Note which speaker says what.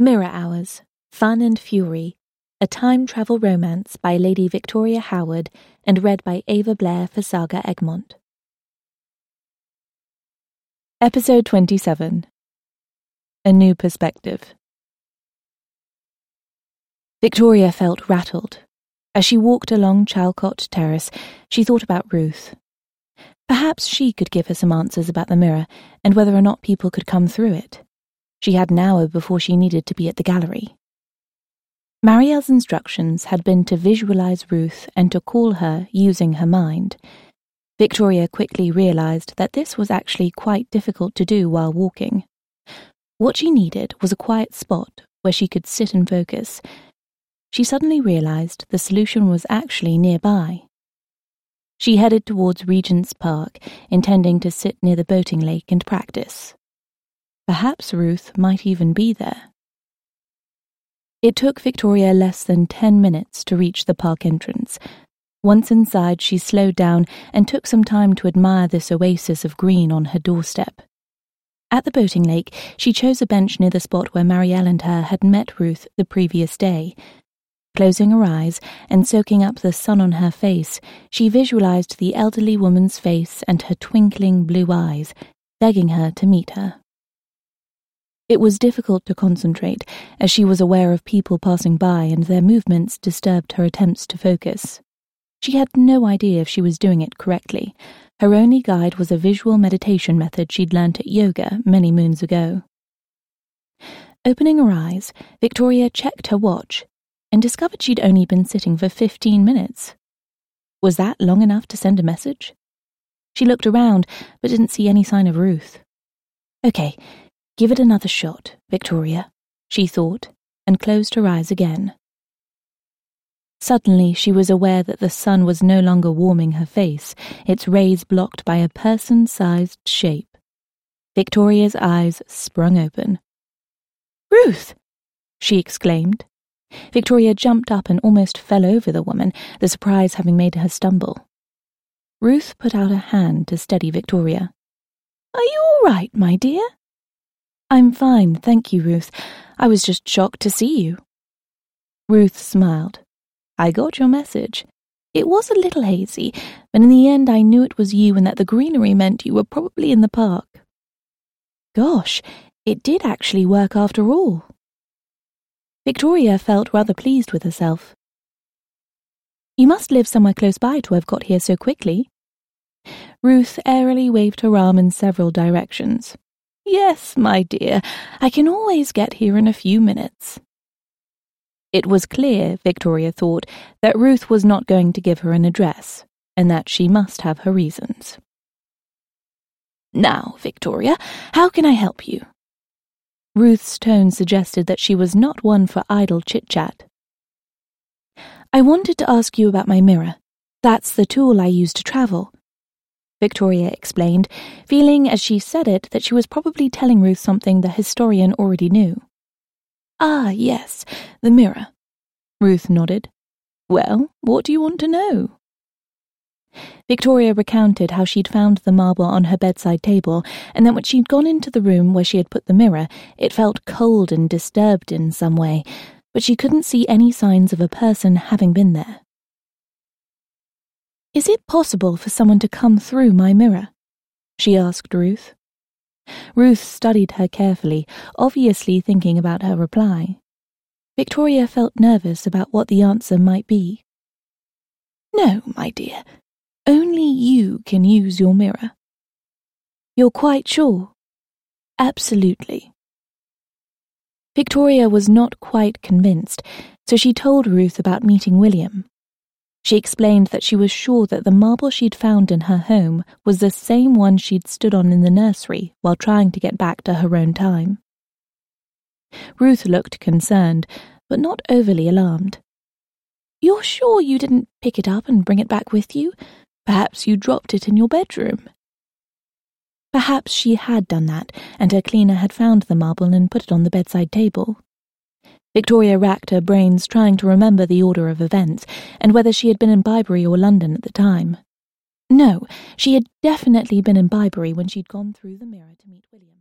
Speaker 1: Mirror Hours, Fun and Fury, a time travel romance by Lady Victoria Howard and read by Ava Blair for Saga Egmont. Episode 27. A New Perspective. Victoria felt rattled. As she walked along Chalcot Terrace, she thought about Ruth. Perhaps she could give her some answers about the mirror and whether or not people could come through it. She had an hour before she needed to be at the gallery. Marielle's instructions had been to visualize Ruth and to call her using her mind. Victoria quickly realized that this was actually quite difficult to do while walking. What she needed was a quiet spot where she could sit and focus. She suddenly realized the solution was actually nearby. She headed towards Regent's Park, intending to sit near the boating lake and practice. Perhaps Ruth might even be there. It took Victoria less than 10 minutes to reach the park entrance. Once inside, she slowed down and took some time to admire this oasis of green on her doorstep. At the boating lake, she chose a bench near the spot where Marielle and her had met Ruth the previous day. Closing her eyes and soaking up the sun on her face, she visualized the elderly woman's face and her twinkling blue eyes, begging her to meet her. It was difficult to concentrate, as she was aware of people passing by and their movements disturbed her attempts to focus. She had no idea if she was doing it correctly. Her only guide was a visual meditation method she'd learnt at yoga many moons ago. Opening her eyes, Victoria checked her watch and discovered she'd only been sitting for 15 minutes. Was that long enough to send a message? She looked around, but didn't see any sign of Ruth. Okay, give it another shot, Victoria, she thought, and closed her eyes again. Suddenly, she was aware that the sun was no longer warming her face, its rays blocked by a person-sized shape. Victoria's eyes sprung open. "Ruth!" she exclaimed. Victoria jumped up and almost fell over the woman, the surprise having made her stumble. Ruth put out a hand to steady Victoria. "Are you all right, my dear?" "I'm fine, thank you, Ruth. I was just shocked to see you." Ruth smiled. "I got your message. It was a little hazy, but in the end I knew it was you and that the greenery meant you were probably in the park." Gosh, it did actually work after all. Victoria felt rather pleased with herself. "You must live somewhere close by to have got here so quickly." Ruth airily waved her arm in several directions. "Yes, my dear, I can always get here in a few minutes." It was clear, Victoria thought, that Ruth was not going to give her an address, and that she must have her reasons. "Now, Victoria, how can I help you?" Ruth's tone suggested that she was not one for idle chit-chat. "I wanted to ask you about my mirror. That's the tool I use to travel," Victoria explained, feeling as she said it that she was probably telling Ruth something the historian already knew. "Ah, yes, the mirror." Ruth nodded. "Well, what do you want to know?" Victoria recounted how she'd found the marble on her bedside table, and that when she'd gone into the room where she had put the mirror, it felt cold and disturbed in some way, but she couldn't see any signs of a person having been there. "Is it possible for someone to come through my mirror?" she asked Ruth. Ruth studied her carefully, obviously thinking about her reply. Victoria felt nervous about what the answer might be. "No, my dear. Only you can use your mirror." "You're quite sure?" "Absolutely." Victoria was not quite convinced, so she told Ruth about meeting William. She explained that she was sure that the marble she'd found in her home was the same one she'd stood on in the nursery while trying to get back to her own time. Ruth looked concerned, but not overly alarmed. "You're sure you didn't pick it up and bring it back with you? Perhaps you dropped it in your bedroom." Perhaps she had done that, and her cleaner had found the marble and put it on the bedside table. Victoria racked her brains trying to remember the order of events, and whether she had been in Bibury or London at the time. No, she had definitely been in Bibury when she'd gone through the mirror to meet William.